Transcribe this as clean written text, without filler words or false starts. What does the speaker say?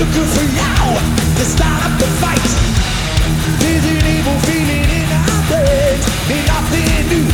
looking for you to start up the fight. There's an evil feeling in our brains, ain't nothing new.